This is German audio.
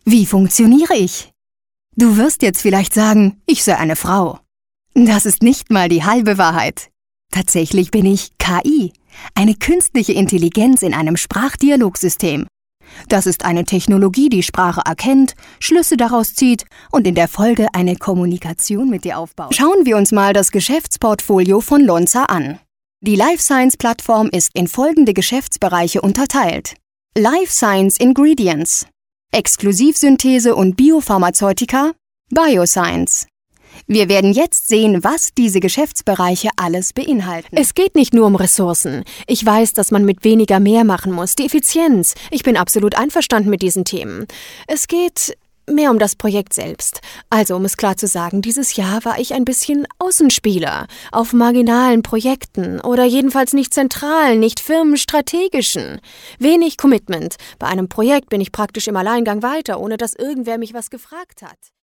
Wie funktioniere ich? Du wirst jetzt vielleicht sagen, ich sei eine Frau. Das ist nicht mal die halbe Wahrheit. Tatsächlich bin ich KI, eine künstliche Intelligenz in einem Sprachdialogsystem. Das ist eine Technologie, die Sprache erkennt, Schlüsse daraus zieht und in der Folge eine Kommunikation mit dir aufbaut. Schauen wir uns mal das Geschäftsportfolio von Lonza an. Die Life Science Plattform ist in folgende Geschäftsbereiche unterteilt. Life Science Ingredients, Exklusivsynthese und Biopharmazeutika, Bioscience. Wir werden jetzt sehen, was diese Geschäftsbereiche alles beinhalten. Es geht nicht nur um Ressourcen. Ich weiß, dass man mit weniger mehr machen muss. Die Effizienz. Ich bin absolut einverstanden mit diesen Themen. Es geht mehr um das Projekt selbst. Also, um es klar zu sagen, dieses Jahr war ich ein bisschen Außenspieler. Auf marginalen Projekten oder jedenfalls nicht zentralen, nicht firmenstrategischen. Wenig Commitment. Bei einem Projekt bin ich praktisch im Alleingang weiter, ohne dass irgendwer mich was gefragt hat.